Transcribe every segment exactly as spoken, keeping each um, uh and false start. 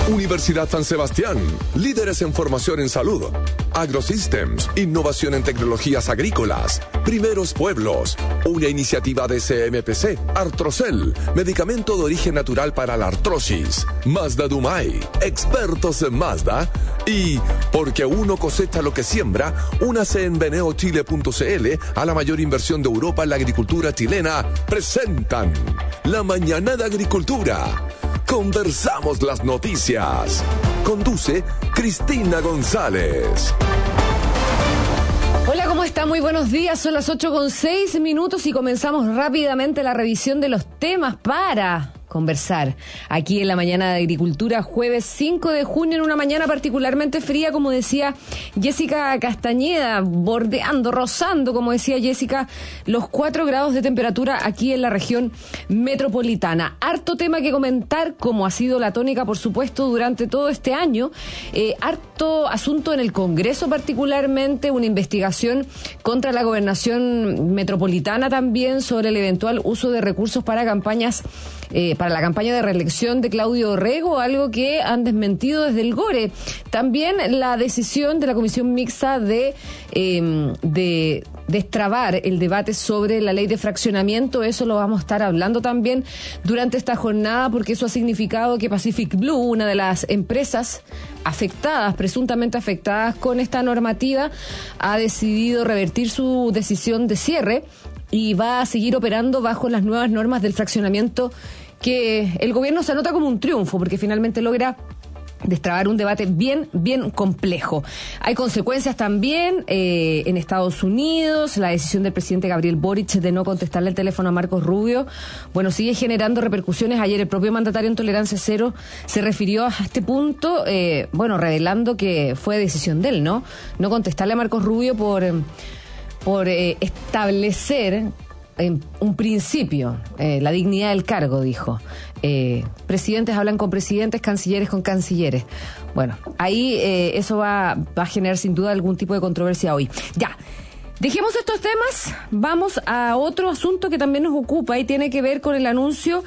Universidad San Sebastián, líderes en formación en salud. AgroSystems, innovación en tecnologías agrícolas. Primeros Pueblos, una iniciativa de C M P C. Artrocel, medicamento de origen natural para la artrosis. Mazda Dumay, expertos en Mazda. Y, porque uno cosecha lo que siembra, únase en veneochile punto c l a la mayor inversión de Europa en la agricultura chilena. Presentan La Mañana de Agricultura. Conversamos las noticias. Conduce Cristina González. Hola, ¿cómo está? Muy buenos días. Son las ocho con seis minutos y comenzamos rápidamente la revisión de los temas para conversar aquí en la Mañana de Agricultura, jueves cinco de junio, en una mañana particularmente fría, como decía Jessica Castañeda, bordeando, rozando, como decía Jessica, los cuatro grados de temperatura aquí en la región metropolitana. Harto tema que comentar, como ha sido la tónica, por supuesto, durante todo este año. Eh, harto asunto en el Congreso, particularmente, una investigación contra la gobernación metropolitana también sobre el eventual uso de recursos para campañas Eh, para la campaña de reelección de Claudio Rego, algo que han desmentido desde el Gore. También la decisión de la Comisión Mixta de, eh, de destrabar el debate sobre la ley de fraccionamiento. Eso lo vamos a estar hablando también durante esta jornada, porque eso ha significado que Pacific Blue, una de las empresas afectadas, presuntamente afectadas con esta normativa, ha decidido revertir su decisión de cierre y va a seguir operando bajo las nuevas normas del fraccionamiento, que el gobierno se anota como un triunfo, porque finalmente logra destrabar un debate bien, bien complejo. Hay consecuencias también eh, en Estados Unidos. La decisión del presidente Gabriel Boric de no contestarle el teléfono a Marcos Rubio, bueno, sigue generando repercusiones. Ayer el propio mandatario en Tolerancia Cero se refirió a este punto, eh, bueno, revelando que fue decisión de él, ¿no? No contestarle a Marcos Rubio por... Eh, por eh, establecer eh, un principio, eh, la dignidad del cargo, dijo. Eh, presidentes hablan con presidentes, cancilleres con cancilleres. Bueno, ahí eh, eso va, va a generar sin duda algún tipo de controversia hoy. Ya, dejemos estos temas, vamos a otro asunto que también nos ocupa y tiene que ver con el anuncio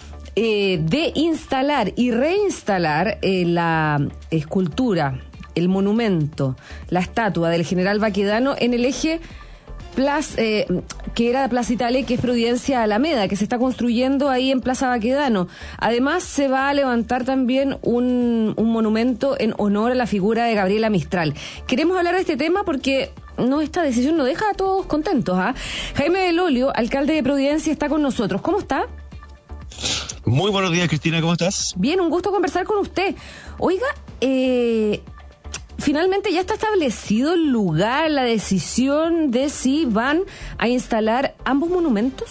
eh, de instalar y reinstalar eh, la escultura, el monumento, la estatua del general Baquedano en el eje Plaza, eh, que era Plaza Italia, que es Providencia Alameda, que se está construyendo ahí en Plaza Baquedano. Además, se va a levantar también un, un monumento en honor a la figura de Gabriela Mistral. Queremos hablar de este tema porque no, esta decisión no deja a todos contentos, ¿ah? Jaime Del Olio, alcalde de Providencia, está con nosotros. ¿Cómo está? Muy buenos días, Cristina, ¿cómo estás? Bien, un gusto conversar con usted. Oiga, eh... finalmente ya está establecido el lugar, la decisión de si van a instalar ambos monumentos.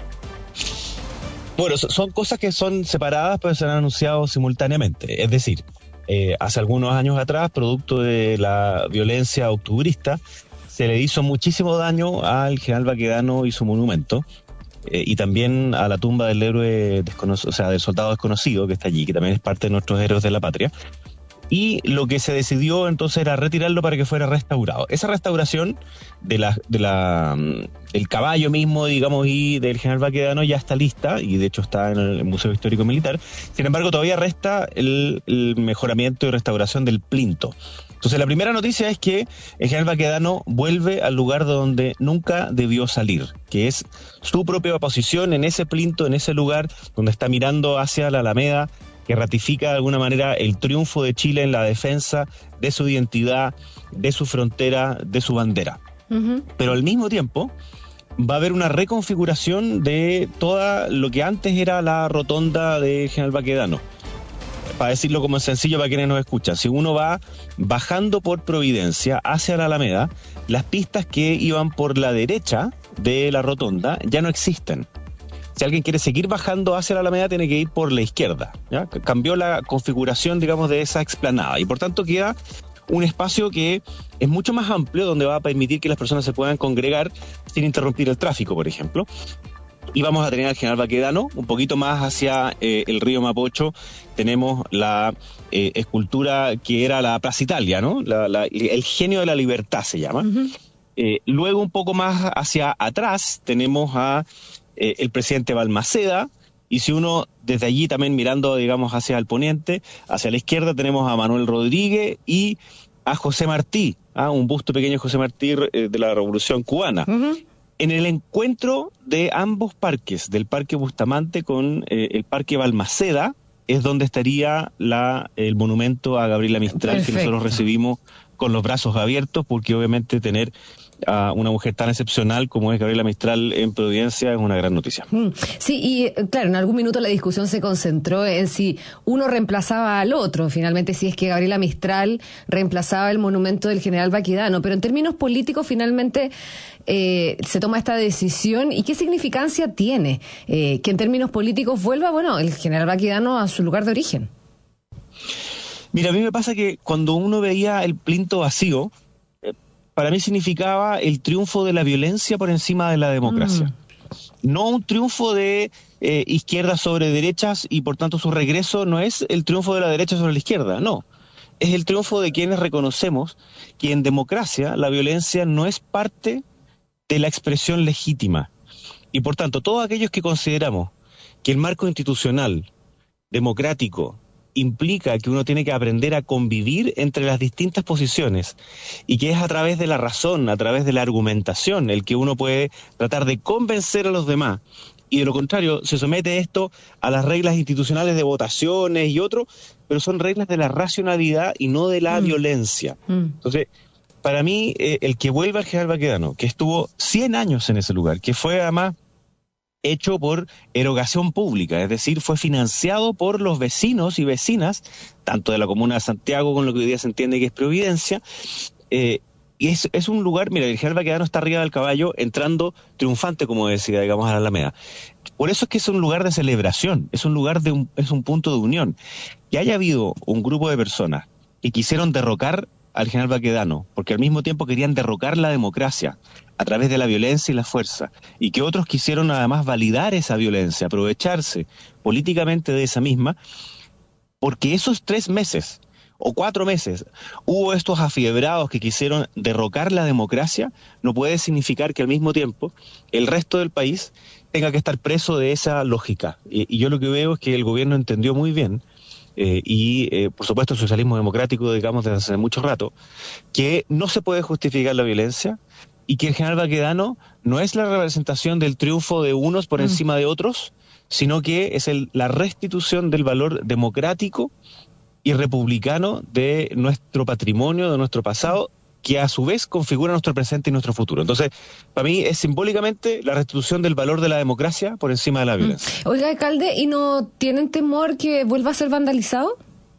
Bueno, son cosas que son separadas, pero se han anunciado simultáneamente. Es decir, eh, hace algunos años atrás, producto de la violencia octubrista, se le hizo muchísimo daño al general Baquedano y su monumento, eh, y también a la tumba del héroe desconocido, o sea, del soldado desconocido que está allí, que también es parte de nuestros héroes de la patria. Y lo que se decidió entonces era retirarlo para que fuera restaurado. Esa restauración de la, de la, del caballo mismo, digamos, y del general Baquedano ya está lista, y de hecho está en el Museo Histórico Militar. Sin embargo, todavía resta el, el mejoramiento y restauración del plinto. Entonces, la primera noticia es que el general Baquedano vuelve al lugar donde nunca debió salir, que es su propia posición en ese plinto, en ese lugar donde está mirando hacia la Alameda, que ratifica de alguna manera el triunfo de Chile en la defensa de su identidad, de su frontera, de su bandera. Uh-huh. Pero al mismo tiempo va a haber una reconfiguración de toda lo que antes era la rotonda de General Baquedano. Para decirlo como sencillo para quienes nos escuchan, si uno va bajando por Providencia hacia la Alameda, las pistas que iban por la derecha de la rotonda ya no existen. Si alguien quiere seguir bajando hacia la Alameda, tiene que ir por la izquierda, ¿ya? Cambió la configuración, digamos, de esa explanada, y por tanto queda un espacio que es mucho más amplio, donde va a permitir que las personas se puedan congregar sin interrumpir el tráfico, por ejemplo. Y vamos a tener al general Baquedano, un poquito más hacia eh, el río Mapocho, tenemos la eh, escultura que era la Plaza Italia, ¿no? La, la, el genio de la libertad se llama. Uh-huh. Eh, luego, un poco más hacia atrás, tenemos a eh, el presidente Balmaceda, Y si uno, desde allí también mirando, digamos, hacia el poniente, hacia la izquierda, tenemos a Manuel Rodríguez y a José Martí, ¿ah? un busto pequeño de José Martí eh, de la Revolución Cubana. Uh-huh. En el encuentro de ambos parques, del Parque Bustamante con eh, el Parque Balmaceda, es donde estaría la, el monumento a Gabriela Mistral. Perfecto. Que nosotros recibimos con los brazos abiertos, porque obviamente tener a una mujer tan excepcional como es Gabriela Mistral en Providencia es una gran noticia. Sí, y claro, en algún minuto la discusión se concentró en si uno reemplazaba al otro, finalmente si es que Gabriela Mistral reemplazaba el monumento del general Baquedano, pero en términos políticos finalmente eh, se toma esta decisión. ¿Y qué significancia tiene eh, que en términos políticos vuelva, bueno, el general Baquedano a su lugar de origen? Mira, a mí me pasa que cuando uno veía el plinto vacío, para mí significaba el triunfo de la violencia por encima de la democracia. Mm. No un triunfo de eh, izquierda sobre derechas y por tanto su regreso no es el triunfo de la derecha sobre la izquierda, no. Es el triunfo de quienes reconocemos que en democracia la violencia no es parte de la expresión legítima. Y por tanto, todos aquellos que consideramos que el marco institucional, democrático, implica que uno tiene que aprender a convivir entre las distintas posiciones y que es a través de la razón, a través de la argumentación, el que uno puede tratar de convencer a los demás, y de lo contrario se somete esto a las reglas institucionales de votaciones y otro, pero son reglas de la racionalidad y no de la mm. violencia. Mm. Entonces, para mí, eh, el que vuelva al general Baquedano, que estuvo cien años en ese lugar, que fue además hecho por erogación pública, es decir, fue financiado por los vecinos y vecinas, tanto de la comuna de Santiago, con lo que hoy día se entiende que es Providencia, eh, y es, es un lugar, mira, el general Baquedano está arriba del caballo, entrando triunfante, como decía, digamos, a la Alameda. Por eso es que es un lugar de celebración, es un lugar de un, es un punto de unión. Que haya habido un grupo de personas que quisieron derrocar al general Baquedano, porque al mismo tiempo querían derrocar la democracia a través de la violencia y la fuerza, y que otros quisieron además validar esa violencia, aprovecharse políticamente de esa misma, porque esos tres meses o cuatro meses hubo estos afiebrados que quisieron derrocar la democracia, no puede significar que al mismo tiempo el resto del país tenga que estar preso de esa lógica. Y, y yo lo que veo es que el gobierno entendió muy bien, Eh, y eh, por supuesto el socialismo democrático, digamos, desde hace mucho rato, que no se puede justificar la violencia y que el general Baquedano no es la representación del triunfo de unos por mm. encima de otros, sino que es el, la restitución del valor democrático y republicano de nuestro patrimonio, de nuestro pasado, que a su vez configura nuestro presente y nuestro futuro. Entonces, para mí es simbólicamente la restitución del valor de la democracia por encima de la violencia. Mm. Oiga, alcalde, ¿y no tienen temor que vuelva a ser vandalizado?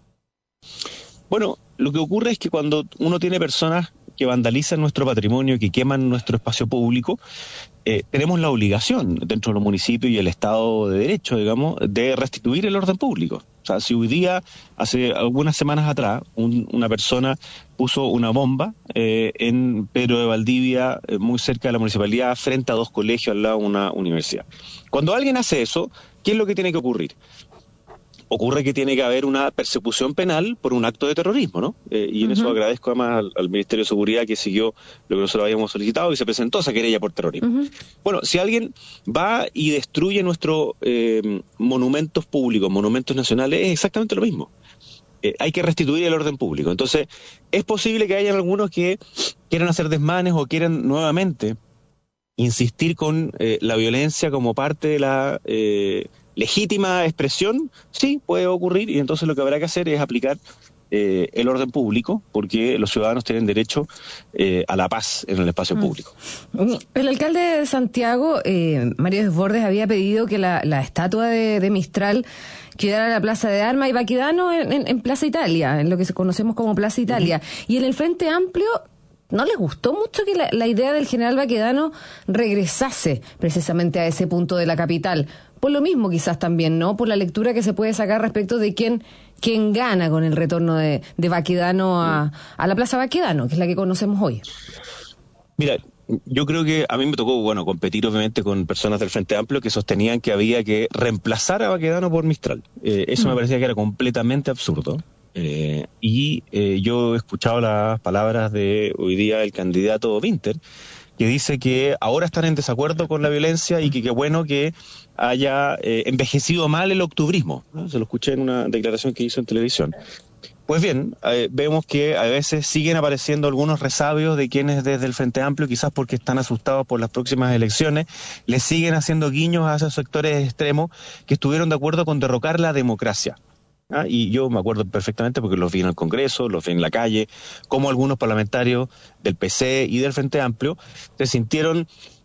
Bueno, lo que ocurre es que cuando uno tiene personas que vandalizan nuestro patrimonio, que queman nuestro espacio público, eh, tenemos la obligación dentro de los municipios y el Estado de Derecho, digamos, de restituir el orden público. O sea, si hoy día, hace algunas semanas atrás, un, una persona puso una bomba eh, en Pedro de Valdivia, eh, muy cerca de la municipalidad, frente a dos colegios al lado de una universidad. Cuando alguien hace eso, ¿qué es lo que tiene que ocurrir? Ocurre que tiene que haber una persecución penal por un acto de terrorismo, ¿no? Eh, y en uh-huh. eso agradezco además al, al Ministerio de Seguridad que siguió lo que nosotros habíamos solicitado y se presentó esa querella por terrorismo. Uh-huh. Bueno, si alguien va y destruye nuestros eh, monumentos públicos, monumentos nacionales, es exactamente lo mismo. Eh, hay que restituir el orden público. Entonces, es posible que haya algunos que quieran hacer desmanes o quieran nuevamente insistir con eh, la violencia como parte de la eh, legítima expresión. Sí, puede ocurrir, y entonces lo que habrá que hacer es aplicar eh, el orden público, porque los ciudadanos tienen derecho eh, a la paz en el espacio mm. público. El alcalde de Santiago, eh, Mario Desbordes, había pedido que la, la estatua de, de Mistral quedara en la Plaza de Armas y Baquedano en, en, en Plaza Italia, en lo que conocemos como Plaza Italia. Uh-huh. Y en el Frente Amplio no les gustó mucho que la, la idea del general Baquedano regresase precisamente a ese punto de la capital. Por lo mismo quizás también, ¿no? Por la lectura que se puede sacar respecto de quién, quién gana con el retorno de, de Baquedano a, a la Plaza Baquedano, que es la que conocemos hoy. Mira, yo creo que a mí me tocó, bueno, competir obviamente con personas del Frente Amplio que sostenían que había que reemplazar a Baquedano por Mistral. Eh, eso mm. me parecía que era completamente absurdo. Eh, y eh, yo he escuchado las palabras de hoy día el candidato Winter, que dice que ahora están en desacuerdo con la violencia y que qué bueno que haya eh, envejecido mal el octubrismo, ¿no? Se lo escuché en una declaración que hizo en televisión. Pues bien, eh, vemos que a veces siguen apareciendo algunos resabios de quienes desde el Frente Amplio, quizás porque están asustados por las próximas elecciones, les siguen haciendo guiños a esos sectores extremos que estuvieron de acuerdo con derrocar la democracia. ¿Ah? Y yo me acuerdo perfectamente porque los vi en el Congreso, los vi en la calle, como algunos parlamentarios del P C y del Frente Amplio se sintieron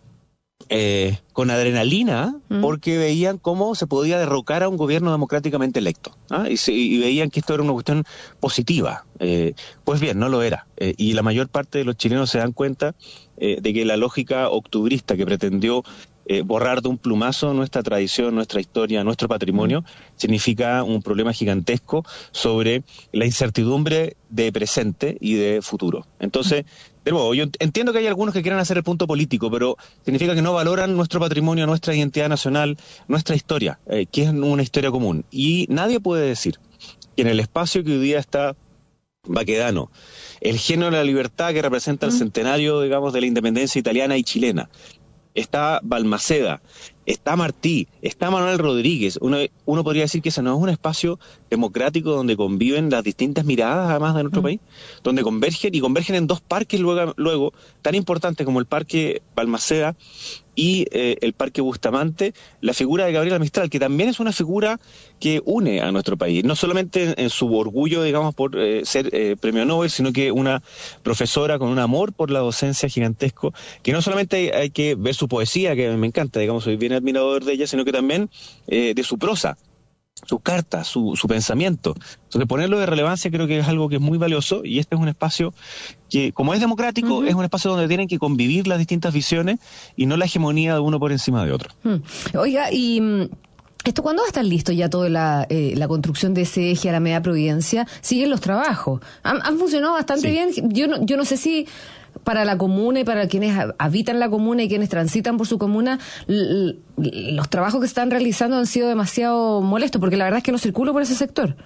eh, con adrenalina mm. porque veían cómo se podía derrocar a un gobierno democráticamente electo. ¿Ah? Y, se, y veían que esto era una cuestión positiva. Eh, pues bien, no lo era. Eh, y la mayor parte de los chilenos se dan cuenta eh, de que la lógica octubrista que pretendió Eh, borrar de un plumazo nuestra tradición, nuestra historia, nuestro patrimonio, significa un problema gigantesco sobre la incertidumbre de presente y de futuro. Entonces, de nuevo, yo entiendo que hay algunos que quieran hacer el punto político, pero significa que no valoran nuestro patrimonio, nuestra identidad nacional, nuestra historia, eh, que es una historia común. Y nadie puede decir que en el espacio que hoy día está Baquedano, el género de la libertad que representa el centenario, digamos, de la independencia italiana y chilena, está Balmaceda, está Martí, está Manuel Rodríguez. Uno, uno podría decir que ese no es un espacio democrático donde conviven las distintas miradas, además de nuestro mm. país, donde convergen y convergen en dos parques luego, luego tan importantes como el Parque Balmaceda y eh, el Parque Bustamante, la figura de Gabriela Mistral, que también es una figura que une a nuestro país, no solamente en, en su orgullo, digamos, por eh, ser eh, premio Nobel, sino que una profesora con un amor por la docencia gigantesco, que no solamente hay, hay que ver su poesía, que me encanta, digamos, soy bien admirador de ella, sino que también eh, de su prosa, su carta, su, su pensamiento. Entonces, ponerlo de relevancia creo que es algo que es muy valioso, y este es un espacio que, como es democrático, uh-huh. es un espacio donde tienen que convivir las distintas visiones y no la hegemonía de uno por encima de otro. Hmm. Oiga, y ¿esto cuándo va a estar listo ya toda la, eh, la construcción de ese eje Alameda Providencia? Siguen los trabajos. Han, han funcionado bastante sí. bien. Yo no, yo no sé si para la comuna y para quienes habitan la comuna y quienes transitan por su comuna, l- l- los trabajos que están realizando han sido demasiado molestos, porque la verdad es que no circulo por ese sector.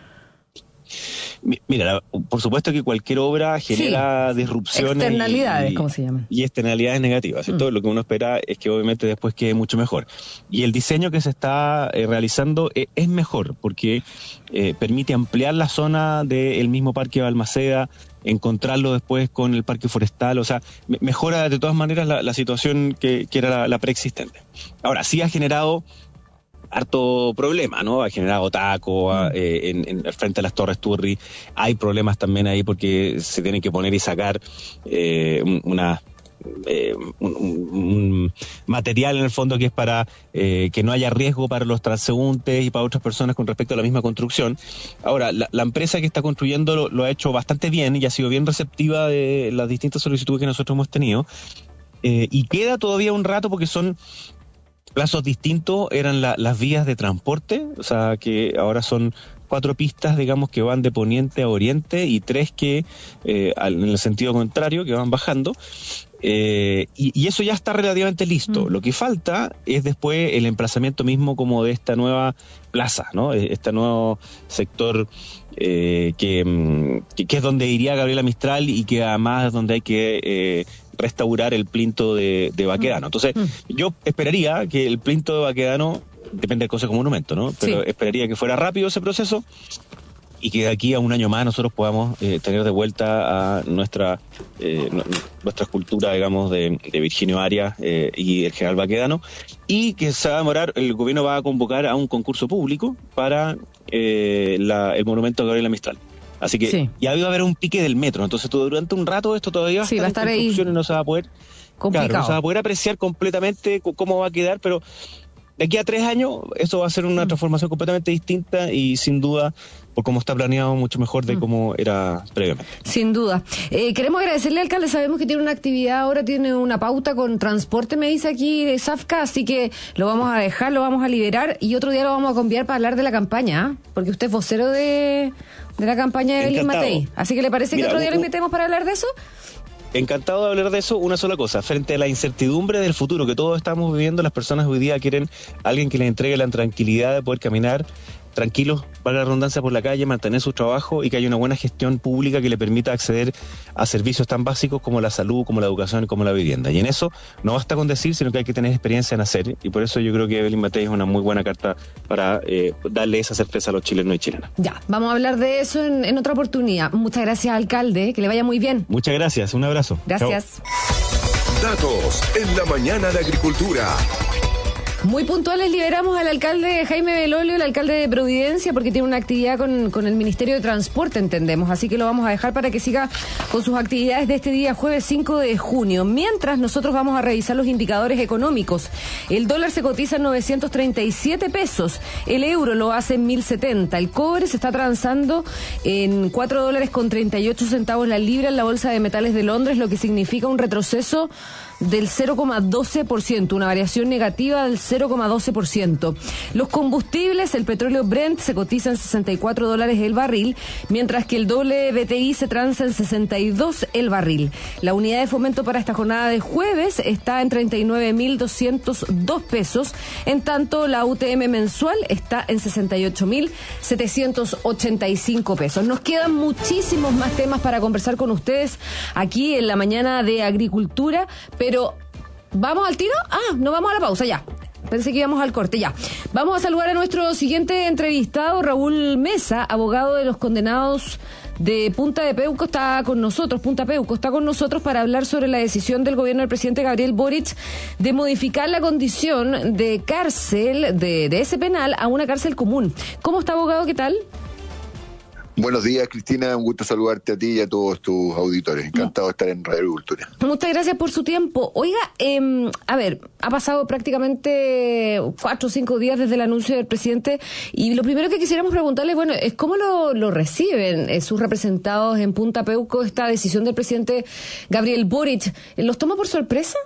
Mira, por supuesto que cualquier obra genera sí, disrupciones externalidades, y, ¿cómo se llaman? Y externalidades negativas, ¿cierto? Mm. Lo que uno espera es que obviamente después quede mucho mejor. Y el diseño que se está eh, realizando eh, es mejor porque eh, permite ampliar la zona del mismo Parque Balmaceda, encontrarlo después con el Parque Forestal, o sea, me- mejora de todas maneras la, la situación que, que era la, la preexistente. Ahora, sí ha generado harto problema, ¿no? Ha generado taco a, eh, en, en frente a las Torres Turri. Hay problemas también ahí porque se tienen que poner y sacar eh, una eh, un, un, un material en el fondo que es para eh, que no haya riesgo para los transeúntes y para otras personas con respecto a la misma construcción. Ahora, la, la empresa que está construyendo lo, lo ha hecho bastante bien y ha sido bien receptiva de las distintas solicitudes que nosotros hemos tenido. Eh, y queda todavía un rato porque son plazos distintos, eran la, las vías de transporte, o sea que ahora son cuatro pistas, digamos, que van de poniente a oriente y tres que eh, en el sentido contrario, que van bajando, eh, y, y eso ya está relativamente listo. Mm. Lo que falta es después el emplazamiento mismo como de esta nueva plaza, ¿no? Este nuevo sector eh, que, que, que es donde iría Gabriela Mistral y que además es donde hay que eh, restaurar el plinto de, de Baquedano. Entonces, mm. yo esperaría que el plinto de Baquedano, depende del Consejo Monumento, ¿no? Pero sí. esperaría que fuera rápido ese proceso y que de aquí a un año más nosotros podamos eh, tener de vuelta a nuestra eh, nuestra escultura, digamos, de, de Virginio Arias eh, y el general Baquedano, y que se va a demorar, el gobierno va a convocar a un concurso público para eh, la, el monumento a Gabriela Mistral. Así que sí. ya va a haber un pique del metro, entonces todo, durante un rato esto todavía va a sí, estar, va a estar en construcción ahí y no se va a poder complicado. Claro, no se va a poder apreciar completamente cómo va a quedar, pero de aquí a tres años eso va a ser una mm. transformación completamente distinta y sin duda, por cómo está planeado, mucho mejor de mm. cómo era previamente. Sin duda. Eh, queremos agradecerle al alcalde, sabemos que tiene una actividad ahora, tiene una pauta con transporte, me dice aquí de Zafca, así que lo vamos a dejar, lo vamos a liberar y otro día lo vamos a convidar para hablar de la campaña, ¿eh? Porque usted es vocero de, de la campaña de Evelyn Matei. Así que ¿le parece Mira, que otro día un, lo invitemos para hablar de eso? Encantado de hablar de eso. Una sola cosa, frente a la incertidumbre del futuro que todos estamos viviendo, las personas hoy día quieren a alguien que les entregue la tranquilidad de poder caminar tranquilos, valga la redundancia, por la calle, mantener su trabajo y que haya una buena gestión pública que le permita acceder a servicios tan básicos como la salud, como la educación y como la vivienda. Y en eso no basta con decir, sino que hay que tener experiencia en hacer, y por eso yo creo que Evelyn Matei es una muy buena carta para eh, darle esa certeza a los chilenos y chilenas. Ya, vamos a hablar de eso en, en otra oportunidad. Muchas gracias, alcalde, que le vaya muy bien. Muchas gracias, un abrazo. Gracias. Chao. Datos en la mañana de Agricultura. Muy puntuales, liberamos al alcalde Jaime Belolio, el alcalde de Providencia, porque tiene una actividad con, con el Ministerio de Transporte, entendemos. Así que lo vamos a dejar para que siga con sus actividades de este día, jueves cinco de junio. Mientras, nosotros vamos a revisar los indicadores económicos. El dólar se cotiza en novecientos treinta y siete pesos, el euro lo hace en mil setenta, el cobre se está transando en cuatro dólares con treinta y ocho centavos la libra en la Bolsa de Metales de Londres, lo que significa un retroceso del cero coma doce por ciento, una variación negativa del cero coma doce por ciento. Los combustibles, el petróleo Brent se cotiza en sesenta y cuatro dólares el barril, mientras que el W T I se transa en sesenta y dos el barril. La unidad de fomento para esta jornada de jueves está en treinta y nueve mil doscientos dos pesos, en tanto la U T M mensual está en sesenta y ocho mil setecientos ochenta y cinco pesos. Nos quedan muchísimos más temas para conversar con ustedes aquí en la mañana de Agricultura, pero Pero, ¿vamos al tiro? Ah, no, vamos a la pausa, ya. Pensé que íbamos al corte, ya. Vamos a saludar a nuestro siguiente entrevistado, Raúl Mesa, abogado de los condenados de Punta de Peuco, está con nosotros, Punta Peuco, está con nosotros para hablar sobre la decisión del gobierno del presidente Gabriel Boric de modificar la condición de cárcel, de, de ese penal, a una cárcel común. ¿Cómo está, abogado? ¿Qué tal? Buenos días, Cristina, un gusto saludarte a ti y a todos tus auditores. Encantado de estar en Radio Agricultura. Muchas gracias por su tiempo. Oiga, eh, a ver, ha pasado prácticamente cuatro o cinco días desde el anuncio del presidente y lo primero que quisiéramos preguntarle, bueno, es cómo lo, lo reciben eh, sus representados en Punta Peuco esta decisión del presidente Gabriel Boric. ¿Los toma por sorpresa?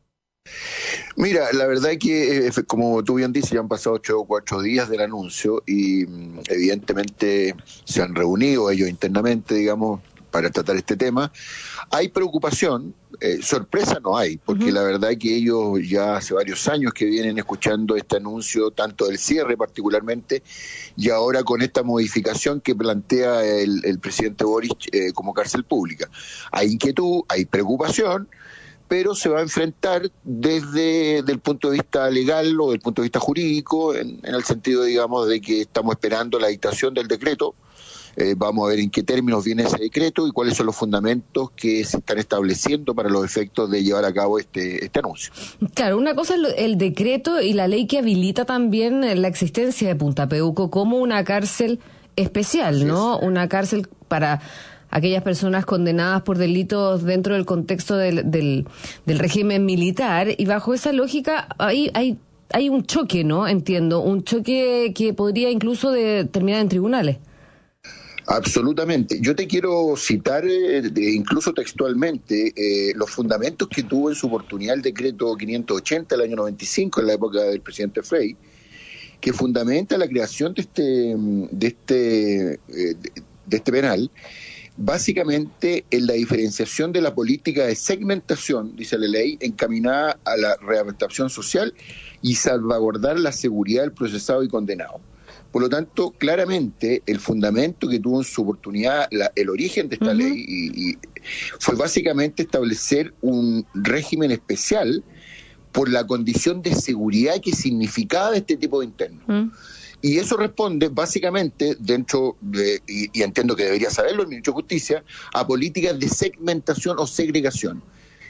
Mira, la verdad es que, como tú bien dices, ya han pasado ocho o cuatro días del anuncio y evidentemente se han reunido ellos internamente, digamos, para tratar este tema. Hay preocupación, eh, sorpresa no hay, porque uh-huh. la verdad es que ellos ya hace varios años que vienen escuchando este anuncio, tanto del cierre particularmente, y ahora con esta modificación que plantea el, el presidente Boric eh, como cárcel pública. Hay inquietud, hay preocupación, pero se va a enfrentar desde el punto de vista legal o del punto de vista jurídico, en, en el sentido, digamos, de que estamos esperando la dictación del decreto. Eh, vamos a ver en qué términos viene ese decreto y cuáles son los fundamentos que se están estableciendo para los efectos de llevar a cabo este, este anuncio. Claro, una cosa es el decreto y la ley que habilita también la existencia de Punta Peuco como una cárcel especial, ¿no? Una cárcel para aquellas personas condenadas por delitos dentro del contexto del, del, del régimen militar, y bajo esa lógica hay, hay, hay un choque, ¿no? Entiendo, un choque que podría incluso de, terminar en tribunales. Absolutamente. Yo te quiero citar, eh, de, incluso textualmente, eh, los fundamentos que tuvo en su oportunidad el decreto quinientos ochenta del año noventa y cinco, en la época del presidente Frei, que fundamenta la creación de este, de este, eh, de, de este penal, básicamente en la diferenciación de la política de segmentación, dice la ley, encaminada a la readaptación social y salvaguardar la seguridad del procesado y condenado. Por lo tanto, claramente el fundamento que tuvo en su oportunidad la, el origen de esta uh-huh. ley y, y fue básicamente establecer un régimen especial por la condición de seguridad que significaba este tipo de interno. Uh-huh. Y eso responde básicamente dentro de, y, y entiendo que debería saberlo el ministro de Justicia, a políticas de segmentación o segregación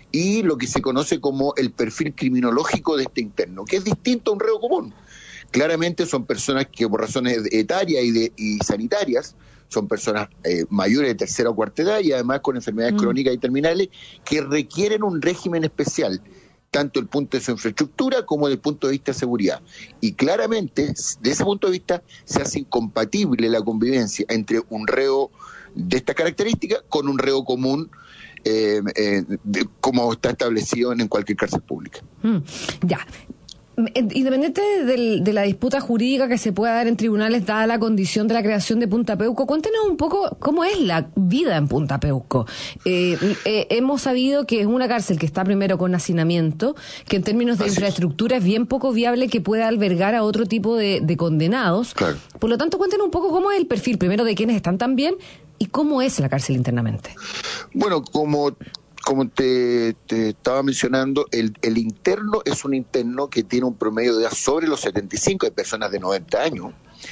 y lo que se conoce como el perfil criminológico de este interno, que es distinto a un reo común. Claramente son personas que por razones etarias y, de, y sanitarias son personas eh, mayores de tercera o cuarta edad y además con enfermedades mm. crónicas y terminales que requieren un régimen especial, tanto desde el punto de su infraestructura como desde el punto de vista de seguridad. Y claramente, de ese punto de vista, se hace incompatible la convivencia entre un reo de esta característica con un reo común, eh, eh, de, como está establecido en cualquier cárcel pública. Mm, ya. Independiente de, de la disputa jurídica que se pueda dar en tribunales, dada la condición de la creación de Punta Peuco, cuéntenos un poco cómo es la vida en Punta Peuco. Eh, eh, hemos sabido que es una cárcel que está primero con hacinamiento, que en términos de Así infraestructura es. es bien poco viable que pueda albergar a otro tipo de, de condenados. Claro. Por lo tanto, cuéntenos un poco cómo es el perfil, primero, de quienes están tan bien y cómo es la cárcel internamente. Bueno, como... Como te, te estaba mencionando, el, el interno es un interno que tiene un promedio de edad sobre los setenta y cinco, hay personas de noventa años,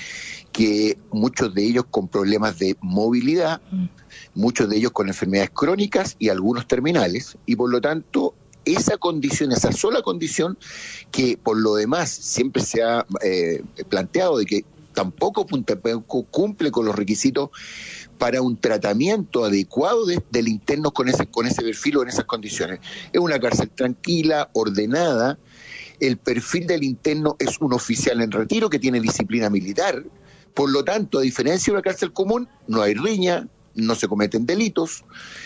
que muchos de ellos con problemas de movilidad, mm. muchos de ellos con enfermedades crónicas y algunos terminales, y por lo tanto esa condición, esa sola condición, que por lo demás siempre se ha eh, planteado de que tampoco Punta Peuco cumple con los requisitos para un tratamiento adecuado de, del interno con ese, con ese perfil o en esas condiciones. Es una cárcel tranquila, ordenada. El perfil del interno es un oficial en retiro que tiene disciplina militar. Por lo tanto, a diferencia de una cárcel común, no hay riña, no se cometen delitos,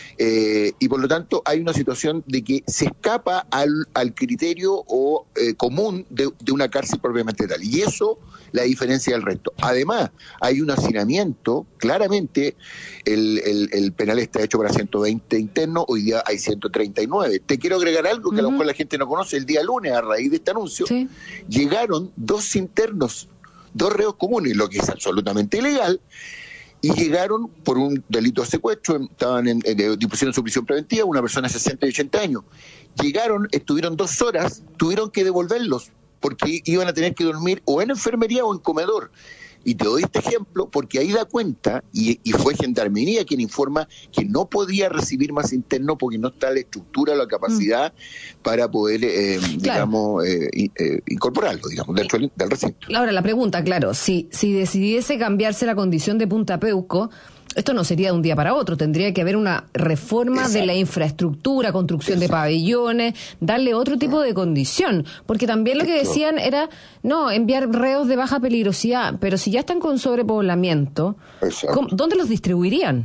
eh, y por lo tanto hay una situación de que se escapa al, al criterio o eh, común de, de una cárcel propiamente tal, y eso la diferencia del resto. Además, hay un hacinamiento, claramente el, el, el penal está hecho para ciento veinte internos, hoy día hay ciento treinta y nueve. Te quiero agregar algo que uh-huh. a lo mejor la gente no conoce. El día lunes, a raíz de este anuncio, ¿Sí? llegaron dos internos, dos reos comunes, lo que es absolutamente ilegal, y llegaron por un delito de secuestro, estaban en, en, en pusieron su prisión preventiva, una persona de sesenta y ochenta años. Llegaron, estuvieron dos horas, tuvieron que devolverlos, porque iban a tener que dormir o en enfermería o en comedor. Y te doy este ejemplo porque ahí da cuenta, y, y fue Gendarmería quien informa que no podía recibir más internos porque no está la estructura, la capacidad mm. para poder, eh, claro. digamos, eh, eh, incorporarlo, digamos, dentro del, del recinto. Ahora, la pregunta, claro, si, si decidiese cambiarse la condición de Punta Peuco, esto no sería de un día para otro, tendría que haber una reforma Exacto. de la infraestructura, construcción Exacto. de pabellones, darle otro tipo de condición, porque también lo que decían era, no, enviar reos de baja peligrosidad, pero si ya están con sobrepoblamiento, ¿dónde los distribuirían?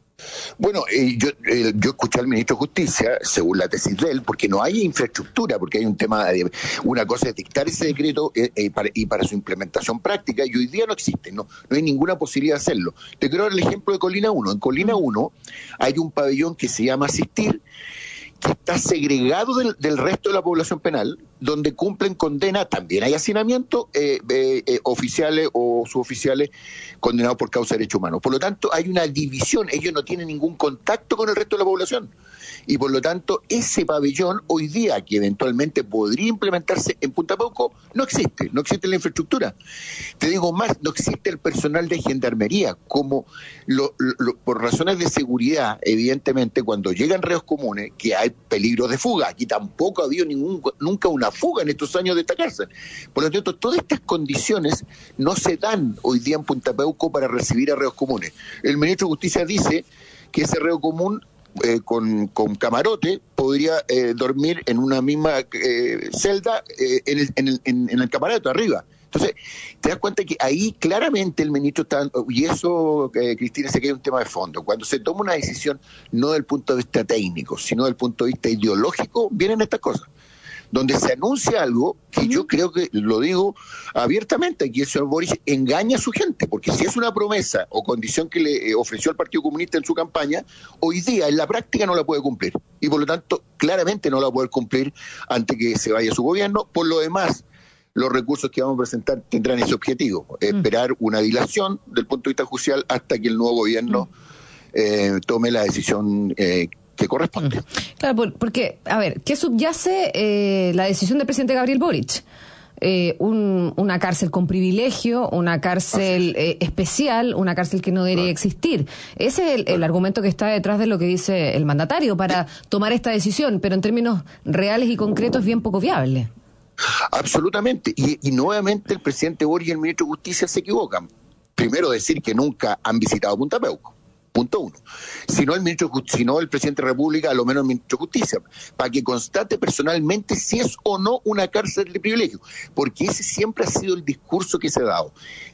Bueno, eh, yo, eh, yo escuché al ministro de Justicia, según la tesis de él, porque no hay infraestructura, porque hay un tema, de, una cosa es dictar ese decreto eh, eh, para, y para su implementación práctica, y hoy día no existe, no, no hay ninguna posibilidad de hacerlo. Te quiero dar el ejemplo de Colina uno. En Colina uno hay un pabellón que se llama Asistir, que está segregado del, del resto de la población penal, donde cumplen condena, también hay hacinamiento, eh, eh, eh, oficiales o suboficiales condenados por causa de derechos humanos. Por lo tanto, hay una división, ellos no tienen ningún contacto con el resto de la población. Y por lo tanto, ese pabellón hoy día, que eventualmente podría implementarse en Punta Peuco, no existe, no existe la infraestructura. Te digo más, no existe el personal de Gendarmería, como lo, lo, por razones de seguridad, evidentemente, cuando llegan reos comunes, que hay peligro de fuga, aquí tampoco ha habido ningún, nunca una fuga en estos años de esta cárcel. Por lo tanto, todas estas condiciones no se dan hoy día en Punta Peuco para recibir a reos comunes. El ministro de Justicia dice que ese reo común Eh, con, con camarote podría eh, dormir en una misma eh, celda eh, en, el, en, el, en, en el camarote arriba. Entonces, te das cuenta que ahí claramente el ministro está, y eso, eh, Cristina, se queda un tema de fondo. Cuando se toma una decisión no del punto de vista técnico, sino del punto de vista ideológico, vienen estas cosas. Donde se anuncia algo que yo creo que, lo digo abiertamente, que el señor Boric engaña a su gente, porque si es una promesa o condición que le eh, ofreció al Partido Comunista en su campaña, hoy día en la práctica no la puede cumplir, y por lo tanto claramente no la va a poder cumplir antes que se vaya su gobierno. Por lo demás, los recursos que vamos a presentar tendrán ese objetivo, mm. esperar una dilación del punto de vista judicial hasta que el nuevo gobierno mm. eh, tome la decisión eh, que corresponde. Claro, porque, a ver, ¿qué subyace eh, la decisión del presidente Gabriel Boric? Eh, un, una cárcel con privilegio, una cárcel eh, especial, una cárcel que no debería existir. Ese es el, el argumento que está detrás de lo que dice el mandatario para tomar esta decisión, pero en términos reales y concretos es bien poco viable. Absolutamente. Y, y nuevamente el presidente Boric y el ministro de Justicia se equivocan. Primero, decir que nunca han visitado Punta Peuco. Punto uno. Si no el ministro, si no el presidente de la República, a lo menos el ministro de Justicia, para que constate personalmente si es o no una cárcel de privilegio, porque ese siempre ha sido el discurso que se ha dado.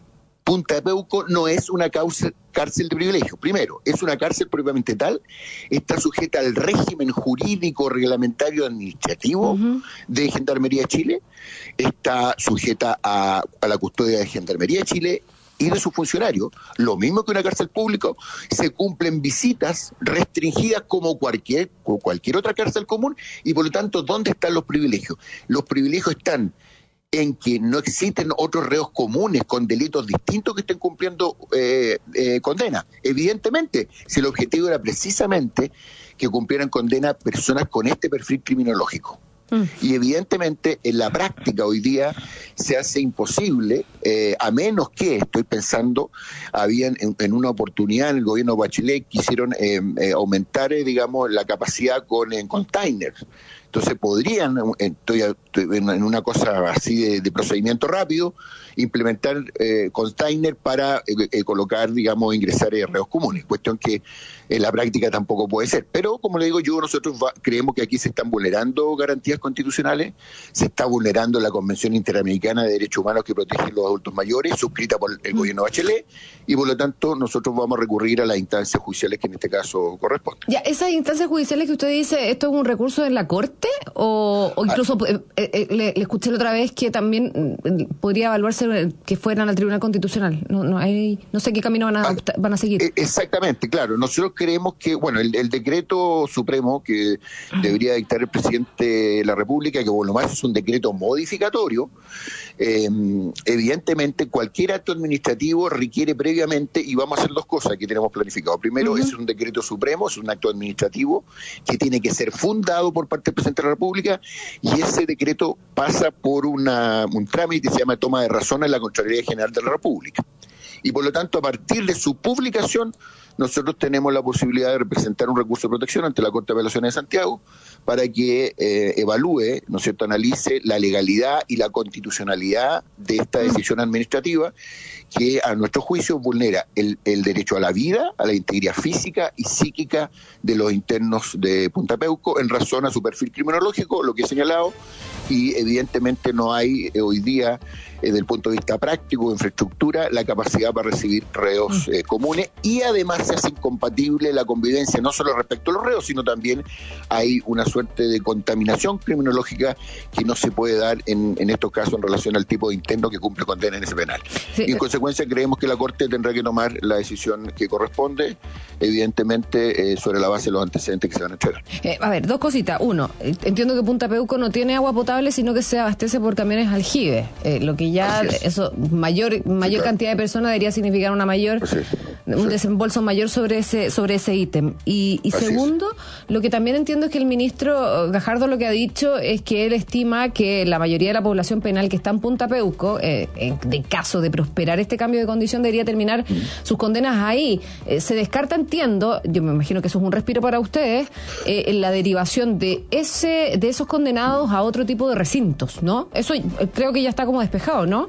Punta de Peuco no es una cárcel, cárcel de privilegio. Primero, es una cárcel propiamente tal, está sujeta al régimen jurídico, reglamentario, administrativo uh-huh. de Gendarmería de Chile, está sujeta a, a la custodia de Gendarmería de Chile y de sus funcionarios. Lo mismo que una cárcel pública, se cumplen visitas restringidas como cualquier, como cualquier otra cárcel común, y por lo tanto, ¿dónde están los privilegios? Los privilegios están en que no existen otros reos comunes con delitos distintos que estén cumpliendo eh, eh, condena. Evidentemente, si el objetivo era precisamente que cumplieran condena personas con este perfil criminológico. Mm. Y evidentemente en la práctica hoy día se hace imposible, eh, a menos que, estoy pensando, habían en, en una oportunidad en el gobierno de Bachelet quisieron eh, eh, aumentar, eh, digamos, la capacidad con en containers. Entonces podrían, estoy en una cosa así de, de procedimiento rápido, implementar eh, container para eh, eh, colocar, digamos, ingresar eh, reos comunes, cuestión que en la práctica tampoco puede ser. Pero, como le digo yo, nosotros va, creemos que aquí se están vulnerando garantías constitucionales, se está vulnerando la Convención Interamericana de Derechos Humanos que protege a los adultos mayores, suscrita por el gobierno Bachelet, y por lo tanto nosotros vamos a recurrir a las instancias judiciales que en este caso corresponden. Ya, esas instancias judiciales que usted dice, ¿esto es un recurso en la Corte? O, o incluso ah, eh, eh, le, le escuché la otra vez que también eh, podría evaluarse que fueran al Tribunal Constitucional. No, no, hay, no sé qué camino van a, ah, van a seguir. Eh, exactamente, claro. Nosotros creemos que, bueno, el, el decreto supremo que debería dictar el presidente de la República, que por lo más es un decreto modificatorio, eh, evidentemente cualquier acto administrativo requiere previamente, y vamos a hacer dos cosas que tenemos planificado. Primero, uh-huh. es un decreto supremo, es un acto administrativo que tiene que ser fundado por parte del presidente de la República, y ese decreto pasa por una, un trámite que se llama toma de razón en la Contraloría General de la República. Y por lo tanto, a partir de su publicación, nosotros tenemos la posibilidad de representar un recurso de protección ante la Corte de Apelaciones de Santiago para que eh, evalúe, ¿no es cierto?, analice la legalidad y la constitucionalidad de esta decisión administrativa que a nuestro juicio vulnera el, el derecho a la vida, a la integridad física y psíquica de los internos de Punta Peuco en razón a su perfil criminológico, lo que he señalado, y evidentemente no hay eh, hoy día, eh, desde el punto de vista práctico de infraestructura, la capacidad para recibir reos eh, comunes, y además se hace incompatible la convivencia no solo respecto a los reos, sino también hay una suerte de contaminación criminológica que no se puede dar en, en estos casos en relación al tipo de interno que cumple condena en ese penal. Sí. Y en consecuencia creemos que la Corte tendrá que tomar la decisión que corresponde, evidentemente eh, sobre la base de los antecedentes que se van a entregar. Eh, a ver, dos cositas. Uno, entiendo que Punta Peuco no tiene agua potable, sino que se abastece por camiones aljibe, eh, lo que ya eso mayor mayor sí, claro. cantidad de personas debería significar una mayor sí, un sí. desembolso mayor sobre ese sobre ese ítem. Y, y segundo, es. lo que también entiendo es que el ministro Gajardo lo que ha dicho es que él estima que la mayoría de la población penal que está en Punta Peuco, eh, en, de caso de prosperar este cambio de condición, debería terminar mm. sus condenas ahí. Eh, se descarta, entiendo, yo me imagino que eso es un respiro para ustedes, eh, en la derivación de ese de esos condenados a otro tipo de recintos, ¿no? Eso creo que ya está como despejado, ¿no?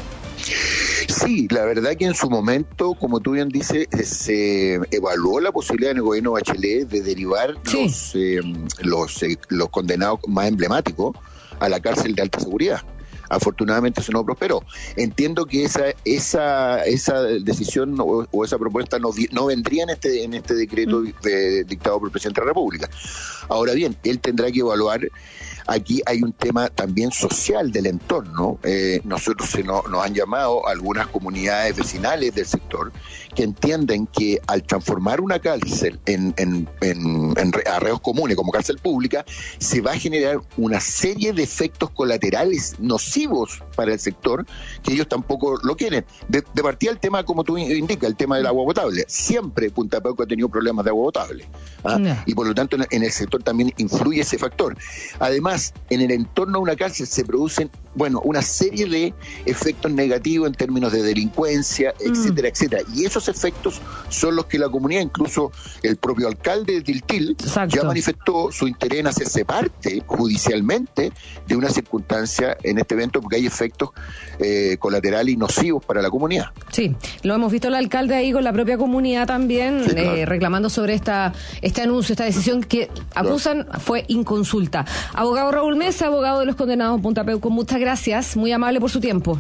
Sí, la verdad que en su momento, como tú bien dices, se evaluó la posibilidad en el gobierno Bachelet de derivar sí. los, eh, los, eh, los condenados más emblemáticos a la cárcel de alta seguridad. Afortunadamente eso no prosperó. Entiendo que esa esa esa decisión o, o esa propuesta no, no vendría en este en este decreto mm. de, dictado por el presidente de la República. Ahora bien, él tendrá que evaluar. Aquí hay un tema también social del entorno. Eh, nosotros se no, nos han llamado algunas comunidades vecinales del sector que entienden que al transformar una cárcel en, en, en, en arreos comunes como cárcel pública, se va a generar una serie de efectos colaterales nocivos para el sector que ellos tampoco lo quieren. De, de partida el tema, como tú indicas, el tema del agua potable. Siempre Punta Peuco ha tenido problemas de agua potable. ¿ah? No. Y por lo tanto en, en el sector también influye ese factor. Además, en el entorno de una cárcel se producen, bueno, una serie de efectos negativos en términos de delincuencia, etcétera, mm. etcétera. Y esos efectos son los que la comunidad, incluso el propio alcalde de Tiltil, Exacto. ya manifestó su interés en hacerse parte judicialmente de una circunstancia en este evento, porque hay efectos eh, colaterales y nocivos para la comunidad. Sí, lo hemos visto el alcalde ahí con la propia comunidad también, sí, claro. eh, reclamando sobre esta este anuncio, esta decisión que acusan claro. fue inconsulta. Abogado Raúl Mesa, abogado de los condenados en Punta Peuco, muchas gracias, muy amable por su tiempo.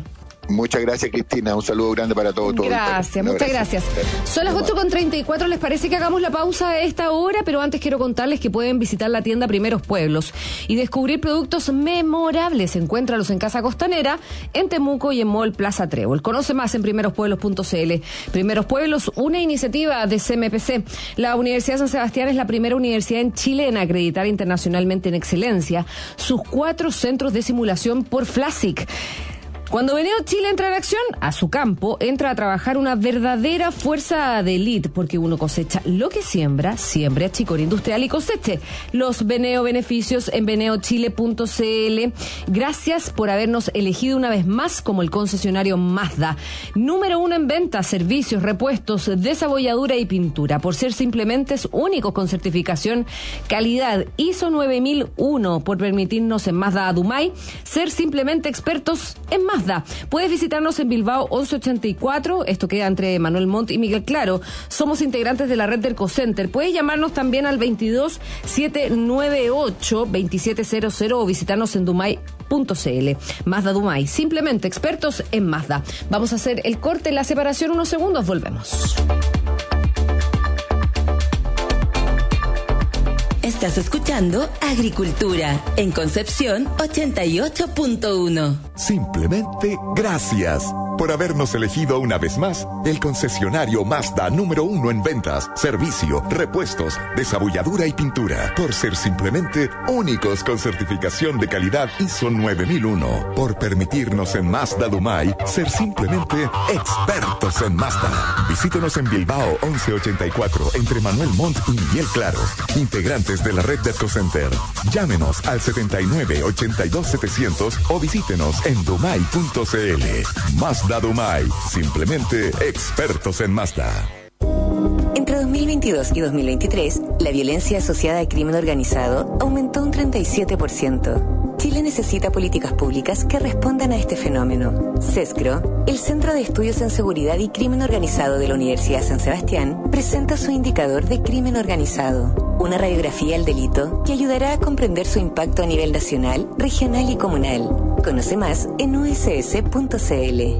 Muchas gracias, Cristina. Un saludo grande para todos. Todo gracias, muchas gracias. Son las ocho con treinta y cuatro. ¿Les parece que hagamos la pausa a esta hora? Pero antes quiero contarles que pueden visitar la tienda Primeros Pueblos y descubrir productos memorables. Encuéntralos en Casa Costanera, en Temuco y en Mall Plaza Trébol. Conoce más en primeros pueblos punto c l. Primeros Pueblos, una iniciativa de C M P C. La Universidad San Sebastián es la primera universidad en Chile en acreditar internacionalmente en excelencia sus cuatro centros de simulación por FLASIC. Cuando Veneo Chile entra en acción, a su campo entra a trabajar una verdadera fuerza de élite, porque uno cosecha lo que siembra, siembra Chicor Industrial y coseche los Veneo beneficios en veneo chile punto c l. Gracias por habernos elegido una vez más como el concesionario Mazda. Número uno en ventas, servicios, repuestos, desabolladura y pintura, por ser simplemente únicos con certificación calidad I S O nueve mil uno, por permitirnos en Mazda Dumay ser simplemente expertos en Mazda. Puedes visitarnos en Bilbao once ochenta y cuatro, esto queda entre Manuel Montt y Miguel Claro. Somos integrantes de la red del Cocenter. Puedes llamarnos también al veintidós setecientos noventa y ocho veintisiete cero cero o visitarnos en dumay punto c l. Mazda Dumay, simplemente expertos en Mazda. Vamos a hacer el corte, la separación, unos segundos, volvemos. Estás escuchando Agricultura en Concepción ochenta y ocho punto uno. Simplemente gracias por habernos elegido una vez más el concesionario Mazda número uno en ventas, servicio, repuestos, desabulladura y pintura. Por ser simplemente únicos con certificación de calidad I S O nueve mil uno. Por permitirnos en Mazda Dumay ser simplemente expertos en Mazda. Visítenos en Bilbao once ochenta y cuatro entre Manuel Montt y Miguel Claro. Integrantes de la red de Cocenter. Llámenos al setenta y nueve ochenta y dos setecientos o visítenos en dumay punto c l. Mazda Dumay, simplemente expertos en Mazda. Entre dos mil veintidós y dos mil veintitrés, la violencia asociada al crimen organizado aumentó un treinta y siete por ciento. Chile necesita políticas públicas que respondan a este fenómeno. CESCRO, el Centro de Estudios en Seguridad y Crimen Organizado de la Universidad San Sebastián, presenta su indicador de crimen organizado, una radiografía del delito que ayudará a comprender su impacto a nivel nacional, regional y comunal. Conoce más en u s s punto c l.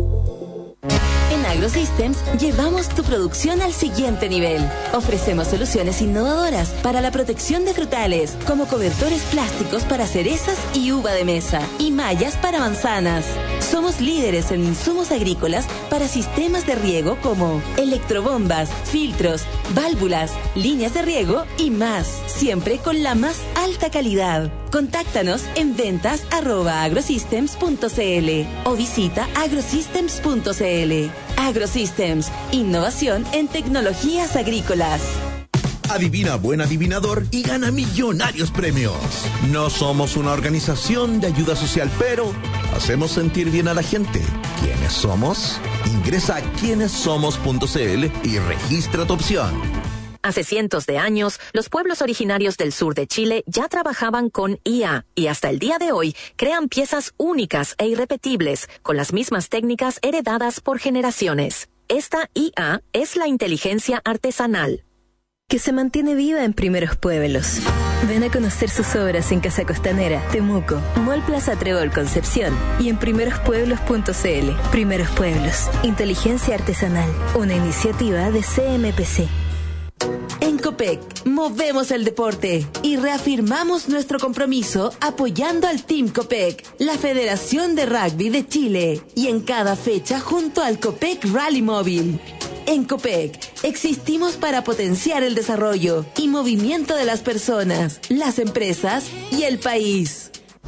En AgroSystems llevamos tu producción al siguiente nivel. Ofrecemos soluciones innovadoras para la protección de frutales, como cobertores plásticos para cerezas y uva de mesa, y mallas para manzanas. Somos líderes en insumos agrícolas para sistemas de riego como electrobombas, filtros, válvulas, líneas de riego y más, siempre con la más alta calidad. Contáctanos en ventas arroba agrosystems punto c l o visita agrosystems punto c l. AgroSystems, innovación en tecnologías agrícolas. Adivina buen adivinador y gana millonarios premios. No somos una organización de ayuda social, pero hacemos sentir bien a la gente. ¿Quiénes somos? Ingresa a quiénes somos punto c l y registra tu opción. Hace cientos de años, los pueblos originarios del sur de Chile ya trabajaban con I A y hasta el día de hoy crean piezas únicas e irrepetibles con las mismas técnicas heredadas por generaciones. Esta I A es la inteligencia artesanal, que se mantiene viva en Primeros Pueblos. Ven a conocer sus obras en Casa Costanera, Temuco, Mall Plaza Trébol Concepción y en primeros pueblos punto c l. Primeros Pueblos, inteligencia artesanal, una iniciativa de C M P C. En Copec, movemos el deporte y reafirmamos nuestro compromiso apoyando al Team Copec, la Federación de Rugby de Chile, y en cada fecha junto al Copec Rally Móvil. En Copec, existimos para potenciar el desarrollo y movimiento de las personas, las empresas y el país.